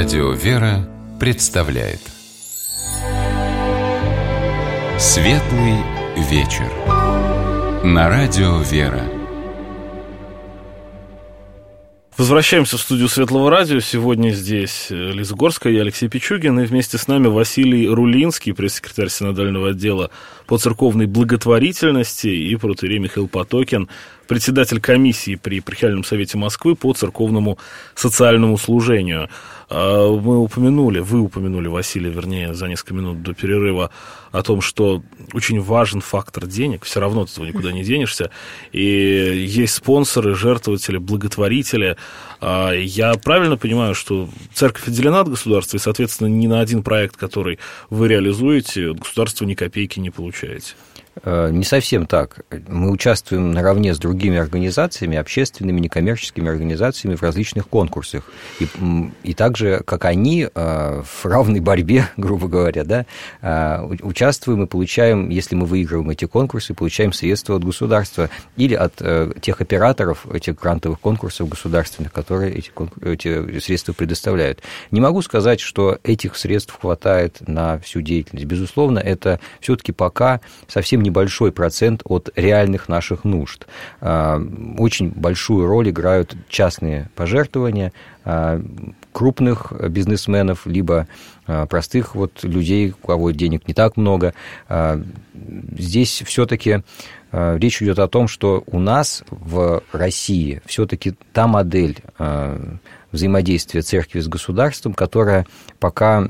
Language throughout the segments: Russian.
Радио «Вера» представляет Светлый вечер на Радио «Вера». Возвращаемся в студию Светлого радио. Сегодня здесь Лиза Горская и Алексей Пичугин. И вместе с нами Василий Рулинский, пресс-секретарь синодального отдела по церковной благотворительности, и протоиерей Михаил Потокин, председатель комиссии при Епархиальном совете Москвы по церковному социальному служению. Вы упомянули, Василий, вернее, за несколько минут до перерыва, о том, что очень важен фактор денег, все равно от этого никуда не денешься, и есть спонсоры, жертвователи, благотворители. Я правильно понимаю, что церковь отделена от государства, и, соответственно, ни на один проект, который вы реализуете, от государства ни копейки не получаете? Не совсем так. Мы участвуем наравне с другими организациями, общественными, некоммерческими организациями в различных конкурсах. И так же, как они, в равной борьбе, грубо говоря, да, участвуем и получаем, если мы выигрываем эти конкурсы, получаем средства от государства или от тех операторов этих грантовых конкурсов государственных, которые эти средства предоставляют. Не могу сказать, что этих средств хватает на всю деятельность. Безусловно, это все-таки пока совсем небольшой процент от реальных наших нужд. Очень большую роль играют частные пожертвования крупных бизнесменов, либо простых людей, у кого денег не так много. Здесь все-таки речь идет о том, что у нас в России все-таки та модель взаимодействия церкви с государством, которая пока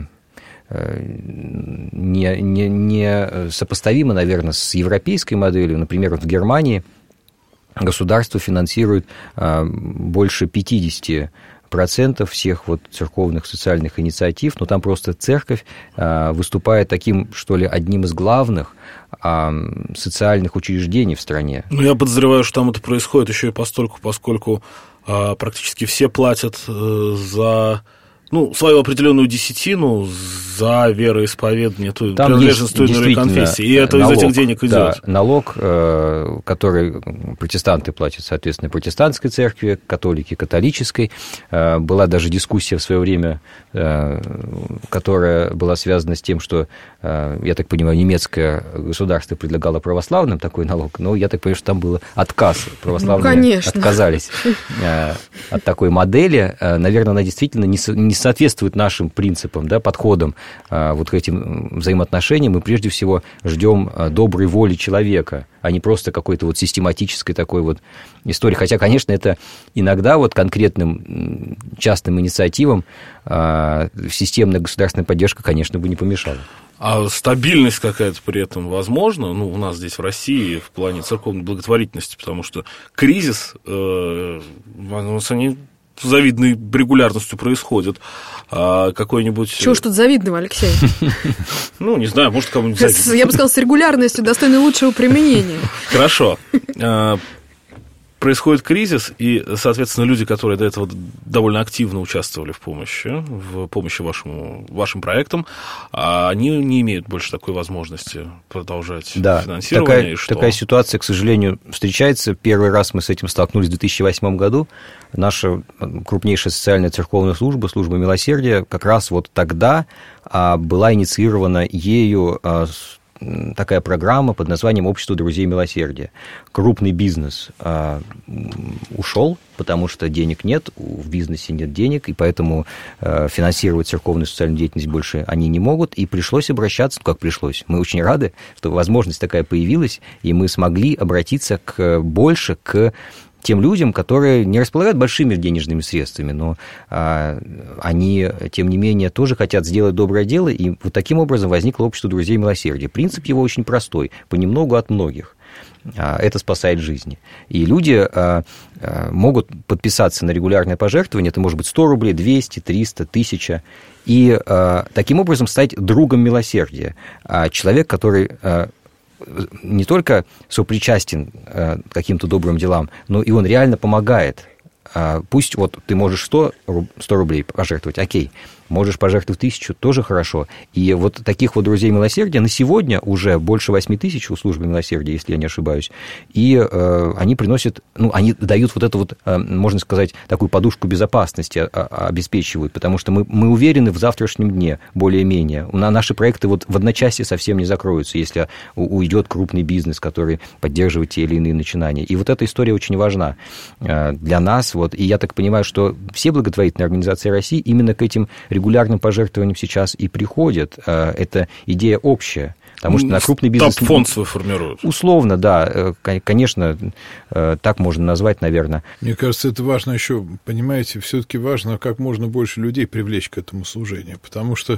не сопоставимо, наверное, с европейской моделью. Например, в Германии государство финансирует больше 50% всех церковных социальных инициатив, но там просто церковь выступает таким, что ли, одним из главных социальных учреждений в стране. Я подозреваю, что там это происходит еще и поскольку практически все платят за свою определенную десятину за вероисповедание, принадлежность той или иной конфессии, и это налог, из этих денег идет. Да, налог, который протестанты платят, соответственно, протестантской церкви, католики католической. Была даже дискуссия в свое время, которая была связана с тем, что, я так понимаю, немецкое государство предлагало православным такой налог, но я так понимаю, что там был отказ. Православные отказались от такой модели. Наверное, она действительно не соответствует нашим принципам, да, подходам к этим взаимоотношениям. Мы прежде всего ждем доброй воли человека, а не просто какой-то систематической такой истории. Хотя, конечно, это иногда конкретным частным инициативам системная государственная поддержка, конечно, бы не помешала. А стабильность какая-то при этом возможна? У нас здесь в России в плане церковной благотворительности, потому что кризис, они с завидной регулярностью происходит. Какой-нибудь... Чего ж тут завидного, Алексей? Не знаю, может, кому-нибудь завидно. Я бы сказал, с регулярностью, достойной лучшего применения. Хорошо. Происходит кризис, и, соответственно, люди, которые до этого довольно активно участвовали в помощи вашим проектам, они не имеют больше такой возможности продолжать финансирование. Такая ситуация, к сожалению, встречается. Первый раз мы с этим столкнулись в 2008 году. Наша крупнейшая социальная церковная служба, служба милосердия, как раз тогда была инициирована ею такая программа под названием «Общество друзей милосердия». Крупный бизнес ушел, потому что денег нет, в бизнесе нет денег, и поэтому финансировать церковную социальную деятельность больше они не могут, и пришлось обращаться, как пришлось. Мы очень рады, что возможность такая появилась, и мы смогли обратиться больше к тем людям, которые не располагают большими денежными средствами, но они, тем не менее, тоже хотят сделать доброе дело, и таким образом возникло общество друзей милосердия. Принцип его очень простой: понемногу от многих. Это спасает жизни. И люди могут подписаться на регулярное пожертвование, это может быть 100 рублей, 200, 300, 1000, и таким образом стать другом милосердия. Человек, который не только сопричастен к каким-то добрым делам, но и он реально помогает. Пусть ты можешь 100 рублей пожертвовать, окей, можешь пожертвовать 1000, тоже хорошо. И вот таких вот друзей милосердия на сегодня уже больше 8000 у службы милосердия, если я не ошибаюсь. И они приносят, они дают вот эту вот, можно сказать, такую подушку безопасности, обеспечивают, потому что мы уверены в завтрашнем дне, более-менее. Наши проекты вот в одночасье совсем не закроются, если уйдет крупный бизнес, который поддерживает те или иные начинания. И вот эта история очень важна для нас. Вот. И я так понимаю, что все благотворительные организации России именно к этим регулярным пожертвованиям сейчас и приходят. Это идея общая. Потому что на крупный бизнес... Топ-фонд свой формируют. Условно, да. Конечно, так можно назвать, наверное. Мне кажется, это важно еще, понимаете, все-таки важно как можно больше людей привлечь к этому служению. Потому что,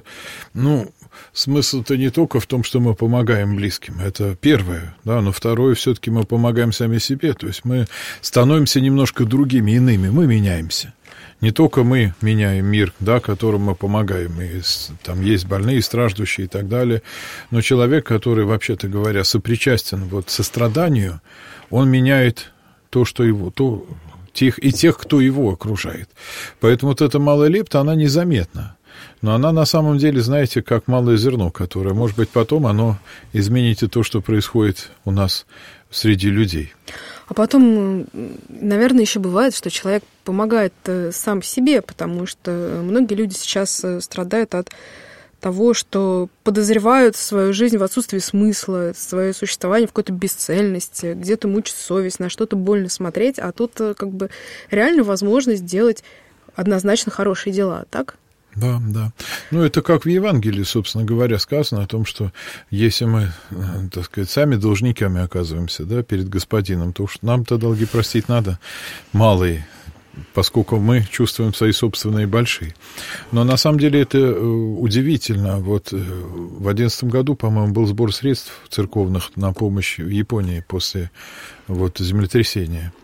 смысл-то не только в том, что мы помогаем близким. Это первое, да, но второе, все-таки мы помогаем сами себе. То есть мы становимся немножко другими, иными. Мы меняемся. Не только мы меняем мир, да, которому мы помогаем, и там есть больные, страждущие и так далее, но человек, который, вообще-то говоря, сопричастен вот состраданию, он меняет то, что его, тех, кто его окружает. Поэтому вот эта малая лепта, она незаметна. Но она на самом деле, знаете, как малое зерно, которое, может быть, потом оно изменит и то, что происходит у нас среди людей. А потом, наверное, еще бывает, что человек помогает сам себе, потому что многие люди сейчас страдают от того, что подозревают свою жизнь в отсутствии смысла, свое существование в какой-то бесцельности, где-то мучит совесть, на что-то больно смотреть, а тут как бы реально возможность делать однозначно хорошие дела, так? Да, да. Это как в Евангелии, собственно говоря, сказано о том, что если мы, так сказать, сами должниками оказываемся, да, перед Господином, то уж нам-то долги простить надо малые, поскольку мы чувствуем свои собственные большие. Но на самом деле это удивительно. Вот в 2011 году, по-моему, был сбор средств церковных на помощь Японии после землетрясения.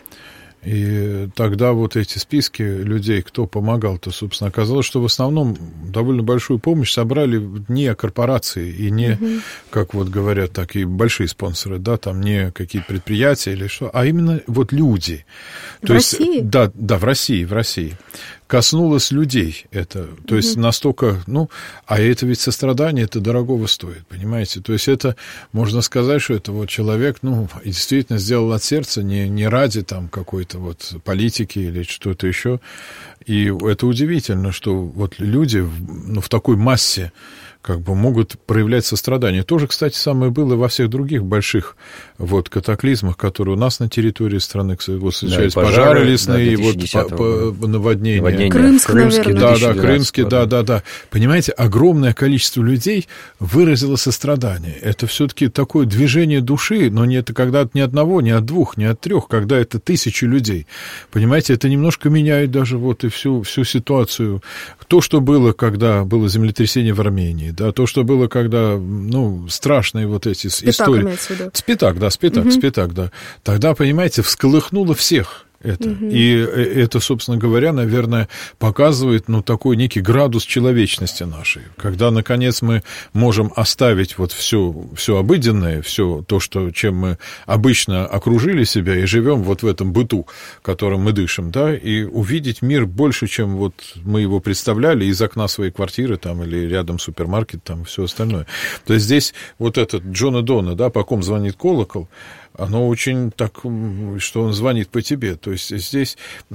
И тогда вот эти списки людей, кто помогал-то, собственно, оказалось, что в основном довольно большую помощь собрали не корпорации и не, как вот говорят такие большие спонсоры, да, там не какие-то предприятия или что, а именно вот люди. В России? Да, в России. Коснулось людей это, то есть настолько, а это ведь сострадание, это дорогого стоит, понимаете, то есть это, можно сказать, что это вот человек, действительно сделал от сердца, не ради там какой-то вот политики или что-то еще, и это удивительно, что вот люди в такой массе как бы могут проявлять сострадание. Тоже, кстати, самое было во всех других больших катаклизмах, которые у нас на территории страны, случались пожары лесные, наводнения. Крымский, да. Понимаете, огромное количество людей выразило сострадание. Это все-таки такое движение души, но это когда-то не одного, не от двух, не от трех, когда это тысячи людей. Понимаете, это немножко меняет даже и всю ситуацию. То, что было, когда было землетрясение в Армении, да, то, что было, когда, страшные вот эти истории. Спитак, да. Тогда, понимаете, всколыхнуло всех это. И это, собственно говоря, наверное, показывает, такой некий градус человечности нашей. Когда, наконец, мы можем оставить все обыденное, все то, чем мы обычно окружили себя и живем в этом быту, которым мы дышим, да, и увидеть мир больше, чем мы его представляли из окна своей квартиры там, или рядом супермаркет, там, все остальное. То есть здесь этот Джона Дона, да, по ком звонит колокол, оно очень так, что он звонит по тебе. То есть здесь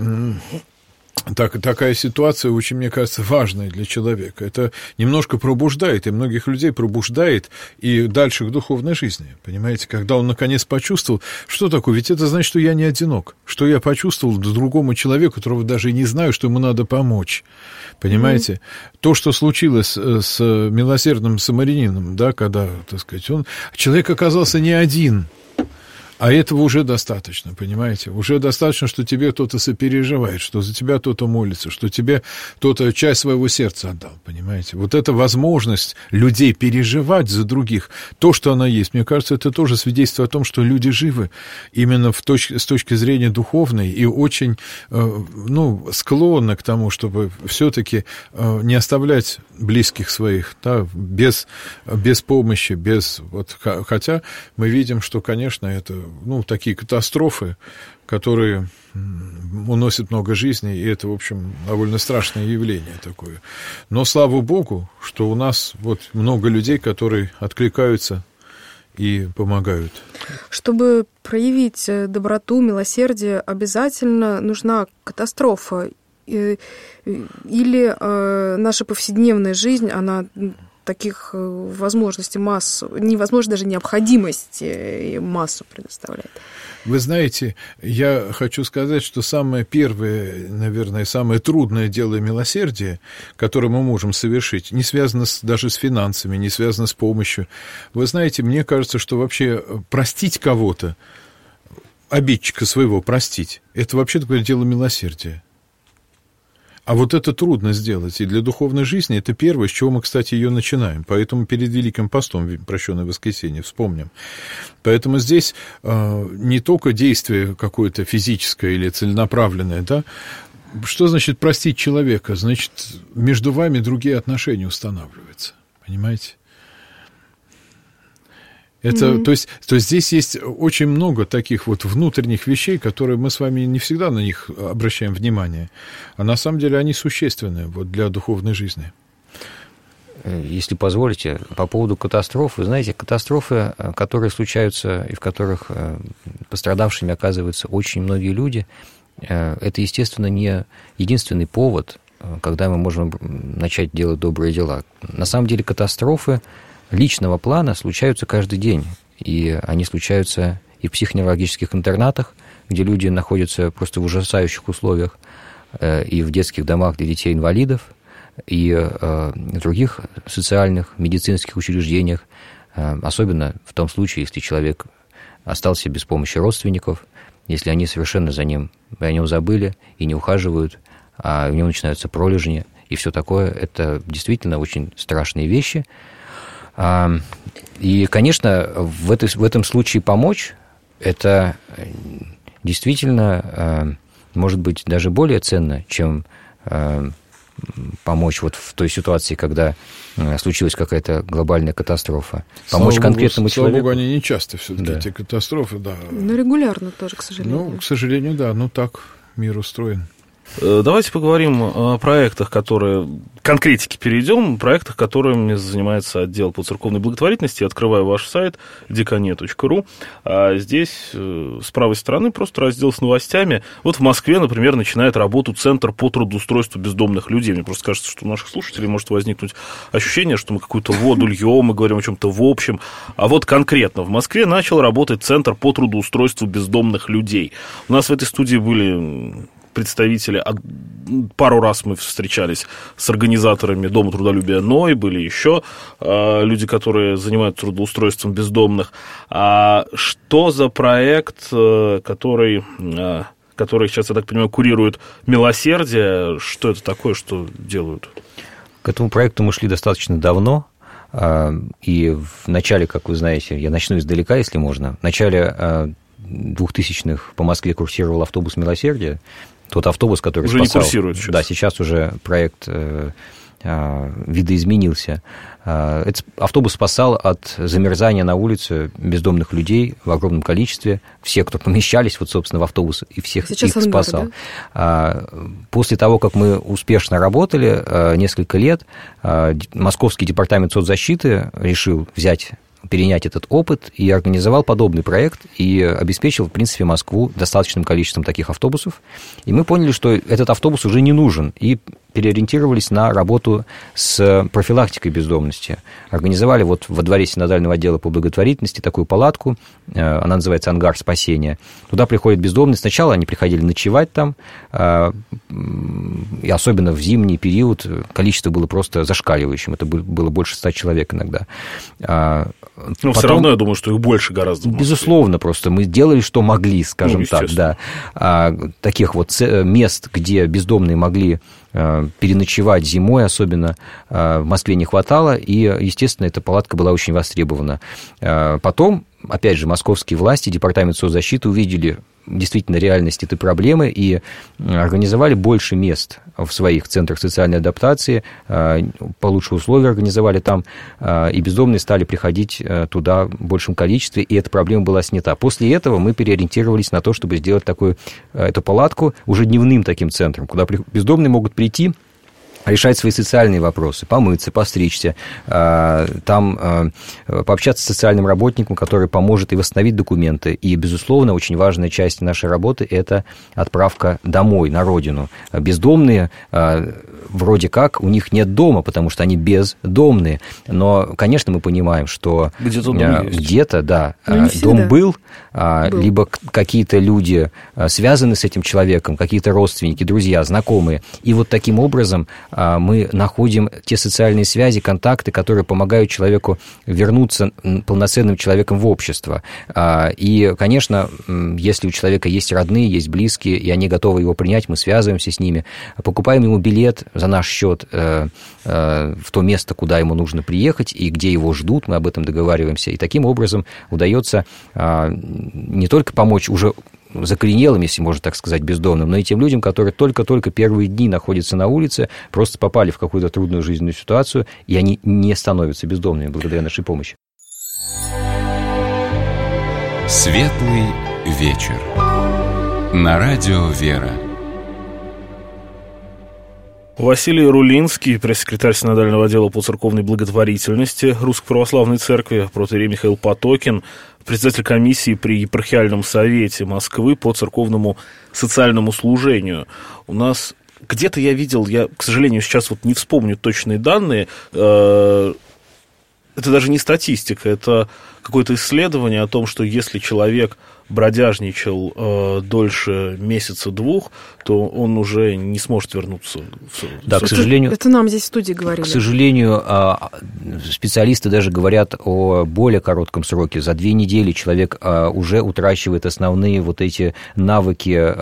такая ситуация очень, мне кажется, важная для человека. Это немножко пробуждает, и многих людей пробуждает и дальше к духовной жизни. Понимаете, когда он наконец почувствовал, что такое, ведь это значит, что я не одинок, что я почувствовал другому человеку, которого даже и не знаю, что ему надо помочь. Понимаете? То, что случилось с милосердным самарянином, да, когда, так сказать, человек оказался не один. А этого уже достаточно, понимаете? Уже достаточно, что тебе кто-то сопереживает, что за тебя кто-то молится, что тебе кто-то часть своего сердца отдал, понимаете? Вот эта возможность людей переживать за других, то, что она есть, мне кажется, это тоже свидетельство о том, что люди живы именно с точки зрения духовной и очень, склонны к тому, чтобы все-таки не оставлять близких своих, да, без помощи, хотя мы видим, что, конечно, это такие катастрофы, которые уносят много жизней, и это, в общем, довольно страшное явление такое. Но, слава богу, что у нас вот много людей, которые откликаются и помогают. Чтобы проявить доброту, милосердие, обязательно нужна катастрофа. Или наша повседневная жизнь, она таких возможностей массу, невозможно даже необходимость массу предоставляет. Вы знаете, я хочу сказать, что самое первое, наверное, самое трудное дело милосердия, которое мы можем совершить, не связано даже с финансами, не связано с помощью. Вы знаете, мне кажется, что вообще простить кого-то, обидчика своего простить, это вообще такое дело милосердия. А вот это трудно сделать, и для духовной жизни это первое, с чего мы, кстати, ее начинаем. Поэтому перед Великим постом, прощенное воскресенье, вспомним. Поэтому здесь не только действие какое-то физическое или целенаправленное, да. Что значит простить человека? Значит, между вами другие отношения устанавливаются, понимаете? Это, то есть здесь есть очень много таких вот внутренних вещей, которые мы с вами не всегда на них обращаем внимание, а на самом деле они существенны вот для духовной жизни. Если позволите, по поводу катастроф, вы знаете, катастрофы, которые случаются и в которых пострадавшими оказываются очень многие люди, это, естественно, не единственный повод, когда мы можем начать делать добрые дела. На самом деле катастрофы личного плана случаются каждый день, и они случаются и в психоневрологических интернатах, где люди находятся просто в ужасающих условиях, и в детских домах для детей-инвалидов, и в других социальных, медицинских учреждениях, особенно в том случае, если человек остался без помощи родственников, если они совершенно о нем забыли и не ухаживают, а у него начинаются пролежни и все такое. Это действительно очень страшные вещи. И, конечно, в этом случае помочь, это действительно может быть даже более ценно, чем помочь вот в той ситуации, когда случилась какая-то глобальная катастрофа. Помочь конкретному человеку. Слава богу, они не часто все-таки, эти катастрофы, да. Но регулярно тоже, к сожалению. К сожалению, да, так мир устроен. Давайте поговорим о проектах, которые... Конкретики перейдем, проектах, которыми занимается отдел по церковной благотворительности. Открываю ваш сайт дикане.ру. А здесь с правой стороны просто раздел с новостями. Вот в Москве, например, начинает работу Центр по трудоустройству бездомных людей. Мне просто кажется, что у наших слушателей может возникнуть ощущение, что мы какую-то воду льем, мы говорим о чем-то в общем. А вот конкретно в Москве начал работать Центр по трудоустройству бездомных людей. У нас в этой студии были... представители, пару раз мы встречались с организаторами Дома трудолюбия «Ной», были еще люди, которые занимаются трудоустройством бездомных. А что за проект, который сейчас, я так понимаю, курирует «Милосердие»? Что это такое, что делают? К этому проекту мы шли достаточно давно. И в начале, как вы знаете, я начну издалека, если можно, в начале 2000-х по Москве курсировал автобус «Милосердия». Тот автобус, который уже спасал... не курсирует сейчас. Да, сейчас уже проект видоизменился. Этот автобус спасал от замерзания на улице бездомных людей в огромном количестве. Все, кто помещались, вот, собственно, в автобус, и всех сейчас их спасал. Да? После того, как мы успешно работали несколько лет, Московский департамент соцзащиты решил перенять этот опыт и организовал подобный проект и обеспечил, в принципе, Москву достаточным количеством таких автобусов. И мы поняли, что этот автобус уже не нужен, и переориентировались на работу с профилактикой бездомности. Организовали вот во дворе синодального отдела по благотворительности такую палатку, она называется «Ангар спасения». Туда приходят бездомные. Сначала они приходили ночевать там, и особенно в зимний период количество было просто зашкаливающим. Это было больше 100 человек иногда. Но все равно, я думаю, что их больше гораздо. Безусловно, просто мы делали, что могли, скажем так, да. Таких вот мест, где бездомные могли переночевать зимой особенно, в Москве не хватало, и, естественно, эта палатка была очень востребована. Потом, опять же, московские власти, департамент соцзащиты увидели действительно реальность этой проблемы и организовали больше мест в своих центрах социальной адаптации, получше условия организовали там, и бездомные стали приходить туда в большем количестве, и эта проблема была снята. После этого мы переориентировались на то, чтобы сделать эту палатку уже дневным таким центром, куда бездомные могут прийти, решать свои социальные вопросы, помыться, постричься, там пообщаться с социальным работником, который поможет и восстановить документы. И, безусловно, очень важная часть нашей работы – это отправка домой, на родину. Бездомные, вроде как, у них нет дома, потому что они бездомные. Но, конечно, мы понимаем, что где-то, да, дом был, либо какие-то люди связаны с этим человеком, какие-то родственники, друзья, знакомые. И вот таким образом мы находим те социальные связи, контакты, которые помогают человеку вернуться полноценным человеком в общество. И, конечно, если у человека есть родные, есть близкие, и они готовы его принять, мы связываемся с ними, покупаем ему билет за наш счет в то место, куда ему нужно приехать, и где его ждут, мы об этом договариваемся. И таким образом удается не только помочь уже закоренелым, если можно так сказать, бездомным, но и тем людям, которые только-только первые дни находятся на улице, просто попали в какую-то трудную жизненную ситуацию, и они не становятся бездомными благодаря нашей помощи. Светлый вечер. На радио «Вера». Василий Рулинский, пресс-секретарь Синодального отдела по церковной благотворительности Русской Православной Церкви, протоиерей Михаил Потокин, председатель комиссии при Епархиальном совете Москвы по церковному социальному служению. У нас где-то я видел, я, к сожалению, сейчас вот не вспомню точные данные, это даже не статистика, это какое-то исследование о том, что если человек бродяжничал дольше месяца-двух, то он уже не сможет вернуться. Да, к сожалению... Это нам здесь в студии говорили. К сожалению, специалисты даже говорят о более коротком сроке. За 2 недели человек уже утрачивает основные вот эти навыки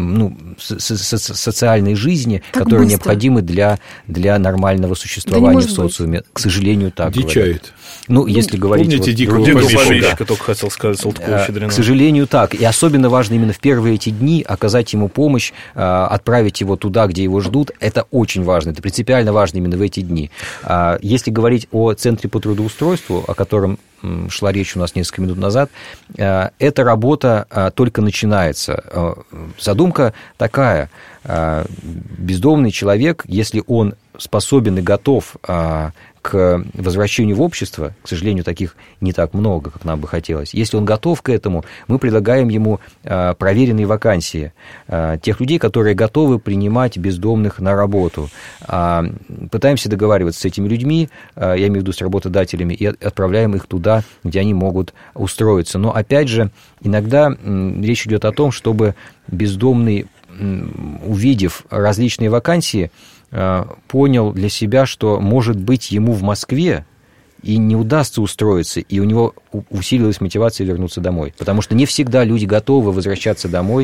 социальной жизни, так которые быстро необходимы для нормального существования в социуме. Быть. К сожалению, так дичает. Говорят. Если говорить... Помните дикого помещика, только хотел сказать, Салтыкова-Щедрина. К сожалению, так. И особенно важно именно в первые эти дни оказать ему помощь, отправить его туда, где его ждут. Это очень важно, это принципиально важно именно в эти дни. Если говорить о Центре по трудоустройству, о котором шла речь у нас несколько минут назад, эта работа только начинается. Задумка такая: бездомный человек, если он способен и готов к возвращению в общество, к сожалению, таких не так много, как нам бы хотелось. Если он готов к этому, мы предлагаем ему проверенные вакансии тех людей, которые готовы принимать бездомных на работу. Пытаемся договариваться с этими людьми, я имею в виду с работодателями, и отправляем их туда, где они могут устроиться. Но, опять же, иногда речь идет о том, чтобы бездомный, увидев различные вакансии, понял для себя, что, может быть, ему в Москве и не удастся устроиться, и у него усилилась мотивация вернуться домой. Потому что не всегда люди готовы возвращаться домой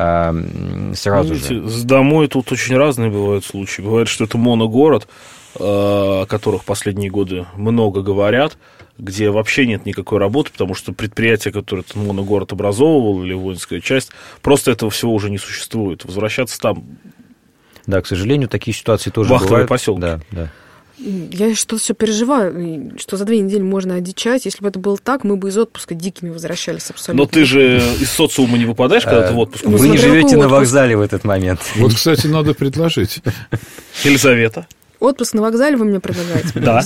сразу же. Домой тут очень разные бывают случаи. Бывает, что это моногород, о которых последние годы много говорят, где вообще нет никакой работы, потому что предприятие, которое этот моногород образовывал, или воинская часть, просто этого всего уже не существует. Возвращаться там... Да, к сожалению, такие ситуации тоже бывают. Вахтовые поселки. Да. Я что-то все переживаю, что за 2 недели можно одичать. Если бы это было так, мы бы из отпуска дикими возвращались абсолютно. Но ты же из социума не выпадаешь, когда ты в отпуск? Вы не живете на вокзале в этот момент. Вот, кстати, надо предложить. Елизавета. Отпуск на вокзале вы мне предлагаете? Да.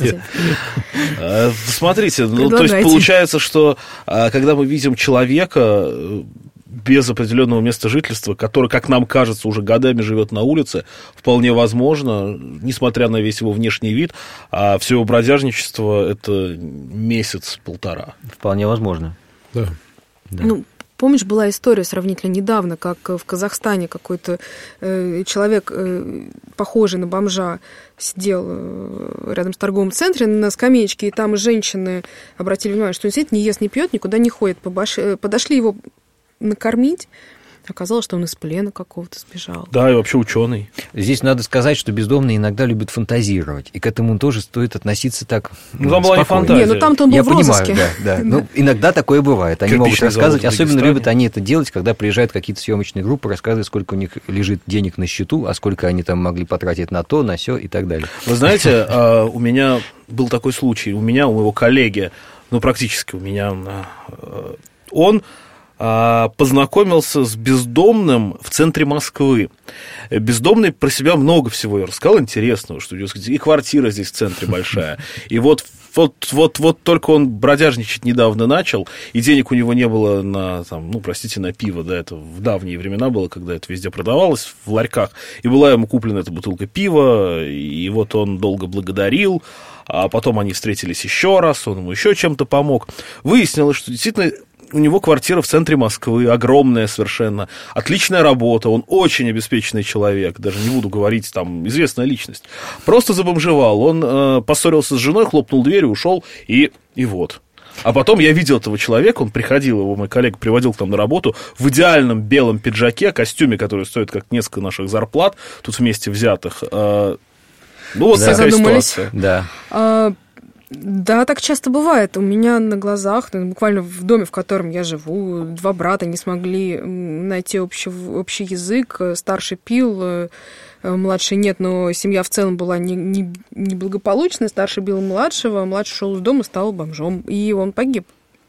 Смотрите, то есть получается, что когда мы видим человека без определенного места жительства, который, как нам кажется, уже годами живет на улице, вполне возможно, несмотря на весь его внешний вид, а все его бродяжничество – это месяц-полтора. Вполне возможно. Да. Помнишь, была история сравнительно недавно, как в Казахстане какой-то человек, похожий на бомжа, сидел рядом с торговым центром на скамеечке, и там женщины обратили внимание, что он сидит, не ест, не пьет, никуда не ходит. Подошли его накормить, Оказалось, что он из плена какого-то сбежал. Да, и вообще ученый. Здесь надо сказать, что бездомные иногда любят фантазировать, и к этому тоже стоит относиться так там была не фантазия. Не, там-то он был в розыске. Да. Ну, иногда такое бывает. Они могут рассказывать, особенно любят они это делать, когда приезжают какие-то съемочные группы, рассказывают, сколько у них лежит денег на счету, а сколько они там могли потратить на то, на сё и так далее. Вы знаете, у меня был такой случай, у моего коллеги, практически у меня, он познакомился с бездомным в центре Москвы. Бездомный про себя много всего я рассказал интересного, что и квартира здесь в центре большая, и вот только он бродяжничать недавно начал, и денег у него не было на пиво, да, это в давние времена было, когда это везде продавалось в ларьках, и была ему куплена эта бутылка пива, и вот он долго благодарил, а потом они встретились еще раз, он ему еще чем-то помог. Выяснилось, что действительно у него квартира в центре Москвы, огромная совершенно, отличная работа, он очень обеспеченный человек, даже не буду говорить, известная личность. Просто забомжевал, он поссорился с женой, хлопнул дверью, ушел, и вот. А потом я видел этого человека, он приходил, его мой коллега приводил к нам на работу в идеальном белом пиджаке, костюме, который стоит как несколько наших зарплат, тут вместе взятых. Такая ситуация. Да. Да, так часто бывает. У меня на глазах, буквально в доме, в котором я живу, 2 брата не смогли найти общий язык. Старший пил, младший нет, но семья в целом была неблагополучная. Старший бил младшего, младший ушел из дома, стал бомжом, и он погиб.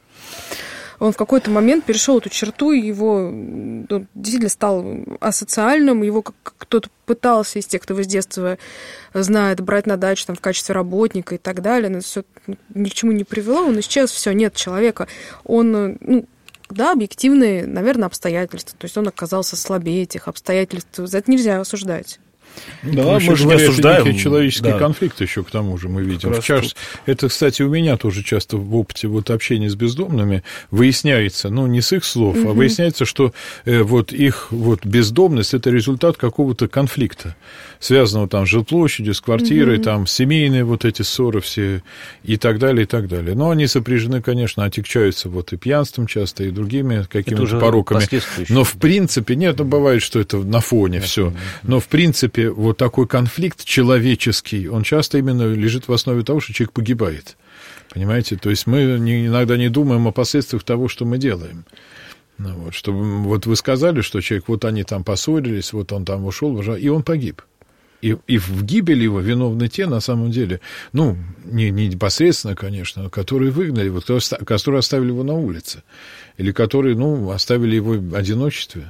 Он в какой-то момент перешел эту черту, его действительно стал асоциальным, его кто-то пытался из тех, кто его с детства знает, брать на дачу в качестве работника и так далее, но это все ни к чему не привело, он исчез, все, нет человека. Он, объективные, наверное, обстоятельства, то есть он оказался слабее этих обстоятельств, за это нельзя осуждать. Да, мы же не осуждаем. Это человеческий конфликт еще, к тому же, мы видим. Это, кстати, у меня тоже часто в опыте общения с бездомными выясняется, не с их слов, а выясняется, что их бездомность – это результат какого-то конфликта, связанного с жилплощадью, с квартирой, семейные эти ссоры все и так далее, и так далее. Но они сопряжены, конечно, отягчаются и пьянством часто, и другими какими-то пороками. Но, в принципе, бывает, что это на фоне все, но, в принципе, такой конфликт человеческий, он часто именно лежит в основе того, что человек погибает. Понимаете? То есть мы иногда не думаем о последствиях того, что мы делаем. Чтобы вы сказали, что человек, они поссорились, он ушел, и он погиб. И в гибели его виновны те, на самом деле, не непосредственно, конечно, которые выгнали, которые оставили его на улице, или которые, оставили его в одиночестве.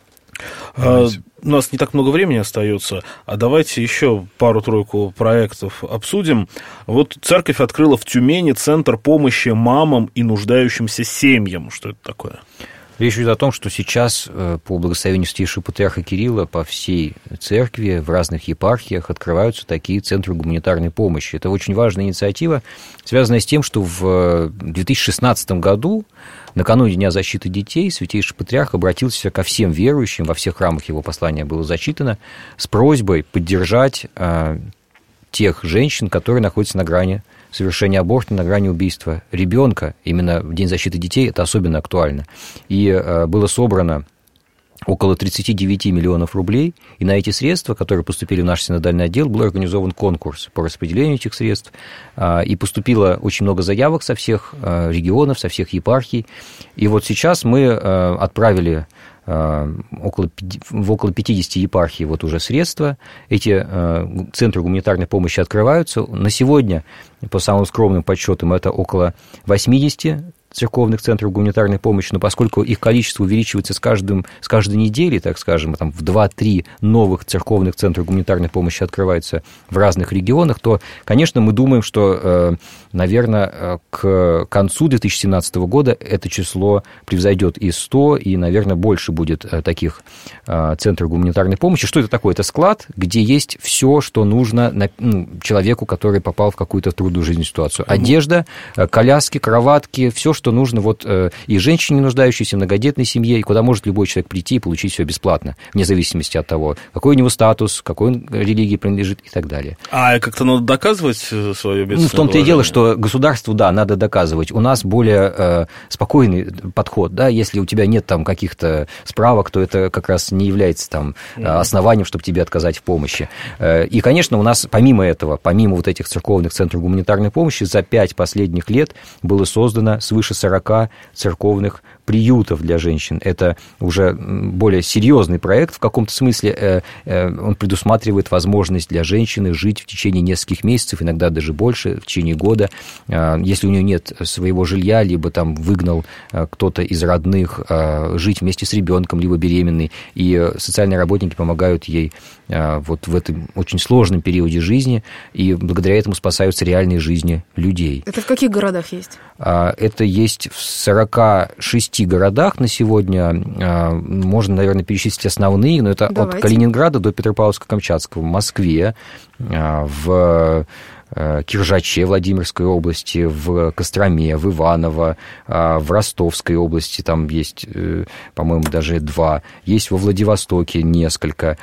У нас не так много времени остается, а давайте еще пару-тройку проектов обсудим. Церковь открыла в Тюмени центр помощи мамам и нуждающимся семьям. Что это такое? Речь идет о том, что сейчас по благословению Святейшего Патриарха Кирилла по всей церкви в разных епархиях открываются такие центры гуманитарной помощи. Это очень важная инициатива, связанная с тем, что в 2016 году, накануне Дня защиты детей, Святейший Патриарх обратился ко всем верующим, во всех храмах его послание было зачитано, с просьбой поддержать тех женщин, которые находятся на грани совершения аборта, на грани убийства ребенка. Именно в День защиты детей это особенно актуально. И было собрано около 39 миллионов рублей, и на эти средства, которые поступили в наш синодальный отдел, был организован конкурс по распределению этих средств, и поступило очень много заявок со всех регионов, со всех епархий. И сейчас мы отправили в около 50 епархий уже средства. Эти центры гуманитарной помощи открываются. На сегодня, по самым скромным подсчетам, это около 80 церковных центров гуманитарной помощи, но поскольку их количество увеличивается с каждой недели, так скажем, в 2-3 новых церковных центров гуманитарной помощи открываются в разных регионах, то, конечно, мы думаем, что, наверное, к концу 2017 года это число превзойдет и 100, и, наверное, больше будет таких центров гуманитарной помощи. Что это такое? Это склад, где есть все, что нужно человеку, который попал в какую-то трудную жизненную ситуацию. Одежда, коляски, кроватки, все, что что нужно вот и женщине, нуждающейся, многодетной семье, и куда может любой человек прийти и получить все бесплатно, вне зависимости от того, какой у него статус, какой он религии принадлежит и так далее. А как-то надо доказывать свое бедственное в том-то и дело, что государству, да, надо доказывать. У нас более спокойный подход, да, если у тебя нет там каких-то справок, то это как раз не является там основанием, чтобы тебе отказать в помощи. И, конечно, у нас помимо этого, помимо вот этих церковных центров гуманитарной помощи, за 5 последних лет было создано свыше 40 церковных приютов для женщин. Это уже более серьезный проект в каком-то смысле. Он предусматривает возможность для женщины жить в течение нескольких месяцев, иногда даже больше, в течение года. Если у нее нет своего жилья, либо там выгнал кто-то из родных, жить вместе с ребенком, либо беременной. И социальные работники помогают ей вот в этом очень сложном периоде жизни, и благодаря этому спасаются реальные жизни людей. Это в каких городах есть? Это есть в 46 городах на сегодня. Можно, наверное, перечислить основные, но это от Калининграда до Петропавловска-Камчатского, в Москве, в Киржаче Владимирской области, в Костроме, в Иваново, в Ростовской области, там есть, по-моему, даже 2, есть во Владивостоке несколько.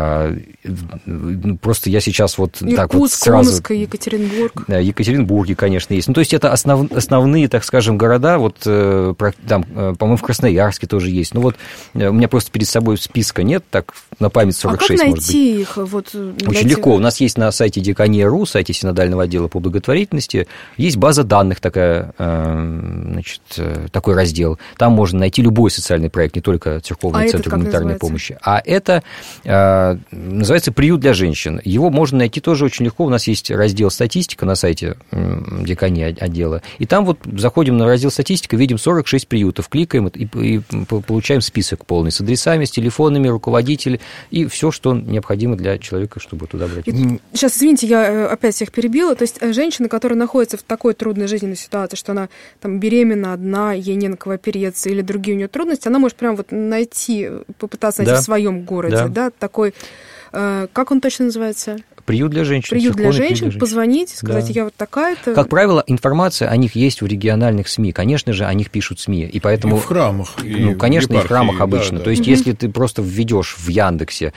Просто я сейчас вот Иркутск, так вот сразу... Омск, Екатеринбург. Да, Екатеринбурге, конечно, есть. Ну, то есть это основные, так скажем, города, вот там, по-моему, в Красноярске тоже есть. Ну, вот у меня просто перед собой списка нет, так на память 46, как может быть. найти их? Вот, очень легко. У нас есть на сайте Дикания.ру, сайте Синодального отдела по благотворительности, есть база данных такая, значит, такой раздел. Там можно найти любой социальный проект, не только церковный центр гуманитарной помощи. А это называется «Приют для женщин». Его можно найти тоже очень легко. У нас есть раздел «Статистика» на сайте Дикания отдела. И там вот заходим на раздел «Статистика», видим 46 приютов, кликаем и получаем список полный с адресами, с телефонами, руководителей и все, что необходимо для человека, чтобы туда обратиться. Сейчас, извините, я опять всех перебила. То есть женщина, которая находится в такой трудной жизненной ситуации, что она там беременна одна, ей не на кого опереться, или другие у нее трудности, она может прям вот попытаться найти в своем городе, да, такой, как он точно называется? Приют для женщин. Приют для женщин, позвонить, сказать, я вот такая-то. Как правило, информация о них есть в региональных СМИ. Конечно же, о них пишут СМИ. И поэтому... И в храмах. Ну, конечно, и в храмах обычно. Да. То есть, если ты просто введешь в Яндексе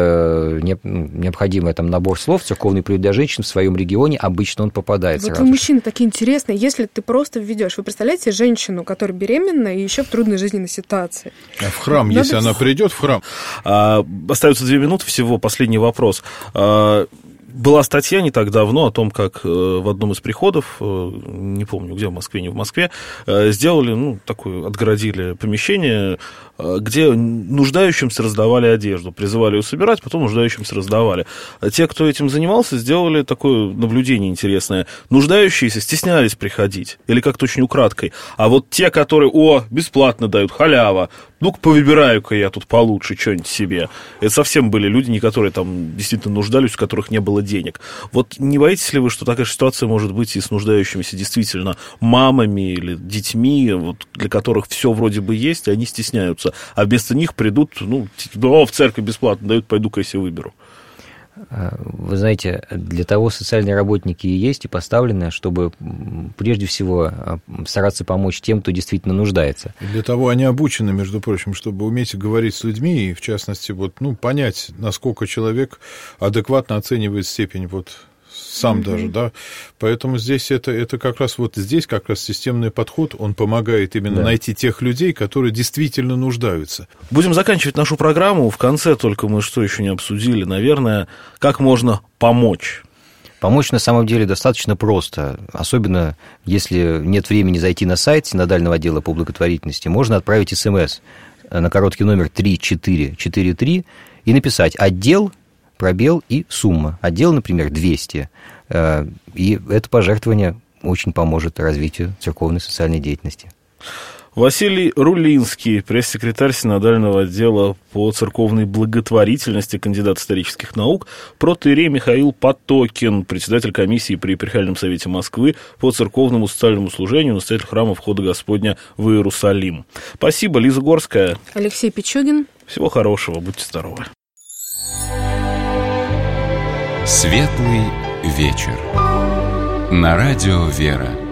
необходимый там набор слов «церковный приют для женщин» в своем регионе, обычно он попадает вот сразу. Вот мужчины такие интересные. Если ты просто введешь, вы представляете женщину, которая беременна и еще в трудной жизненной ситуации. А в храм, если она придет в храм? Остается 2 минуты всего. Последний вопрос. Была статья не так давно о том, как в одном из приходов, не помню, где в Москве, не в Москве, сделали, отгородили помещение, где нуждающимся раздавали одежду, призывали ее собирать, потом нуждающимся раздавали. Те, кто этим занимался, сделали такое наблюдение интересное. Нуждающиеся стеснялись приходить, или как-то очень украдкой. А вот те, которые, бесплатно дают, халява, ну-ка повыбираю-ка я тут получше что-нибудь себе. Это совсем были люди, не которые там действительно нуждались, у которых не было денег. Вот не боитесь ли вы, что такая ситуация может быть и с нуждающимися действительно мамами или детьми, вот, для которых все вроде бы есть, и они стесняются, а вместо них придут, в церковь бесплатно дают, пойду-ка я себе выберу. Вы знаете, для того социальные работники и есть, и поставлены, чтобы прежде всего стараться помочь тем, кто действительно нуждается. И для того они обучены, между прочим, чтобы уметь говорить с людьми и, в частности, понять, насколько человек адекватно оценивает степень сам даже, да. Поэтому здесь это как раз здесь как раз системный подход, он помогает именно найти тех людей, которые действительно нуждаются. Будем заканчивать нашу программу. В конце только мы что еще не обсудили, наверное, как можно помочь. Помочь на самом деле достаточно просто, особенно если нет времени зайти на сайт Синодального отдела по благотворительности, можно отправить СМС на короткий номер 3443 и написать «Отдел», пробел и сумма. Отдел, например, 200. И это пожертвование очень поможет развитию церковной социальной деятельности. Василий Рулинский, пресс-секретарь Синодального отдела по церковной благотворительности, кандидат исторических наук, протоиерей Михаил Потокин, председатель комиссии при Епархиальном совете Москвы по церковному социальному служению, настоятель храма Входа Господня в Иерусалим. Спасибо, Лиза Горская. Алексей Пичугин. Всего хорошего, будьте здоровы. Светлый вечер. На радио «Вера».